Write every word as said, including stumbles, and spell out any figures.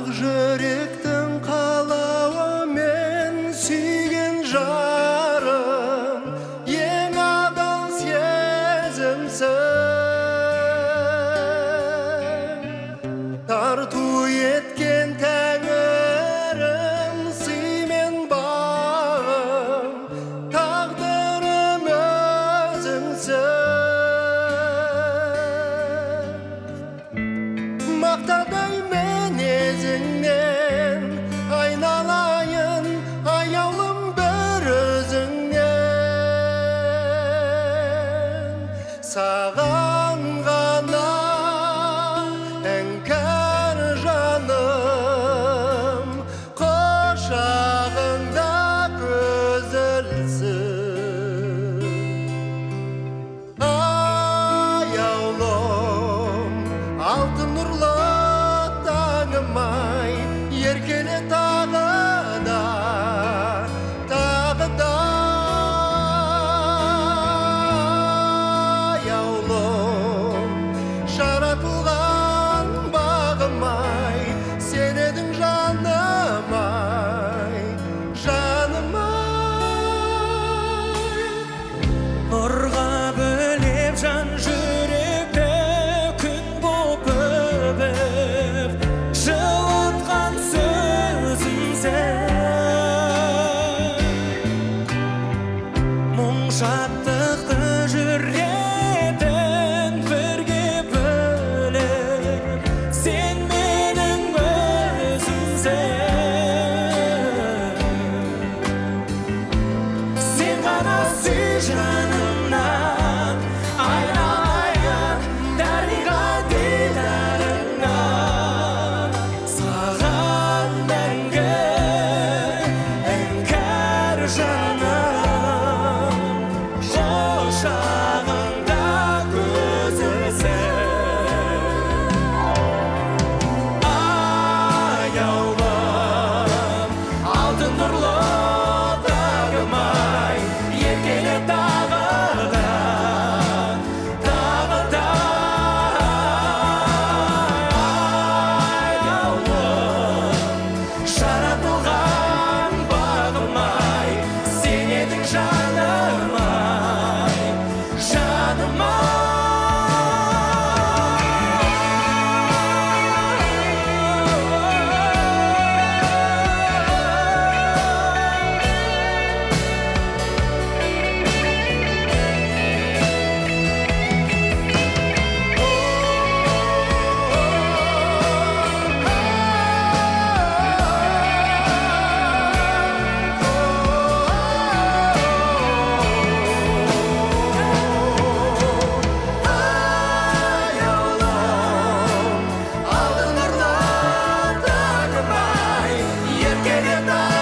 Ақ жүректің қалауы мен сүйген жарым, ең адал сезімсің. Тарту еткен тәңірім, сый мен бағым, тағдырым өзіңсің. Мақтадай мінезіңнен айналайын, аяулым бір өзіңнен. Саған ғана іңкәр жаным, құшағыңда көз ілсін. Аяулым, алтын нұрлы таңым-ай, еркеле тағы да, тағы да. Аяулым, жаратылған бағым-ай, сен едің жаным-ай, жаным-ай. Нұрға бөлеп жан жүректі күн боп өбіп, жылытқан сөзімсің. Мұң шаттықты жүретін бірге бөліп, сен менің өзімсің. Сен ғана сүй жанымнан, айналайын дариға дидарыңнан. Саған мәңгі іңкәр жаным, құшағыңда көз ілсін. Аяулым, алтын нұрлы тағым-ай, еркеле тағы да, тағы да. Аяулым, жаратылған бағым-ай, сен едің жаным-ай, жаным-ай. Аяулым, алтын нұрлы таңым-ай, еркеле тағы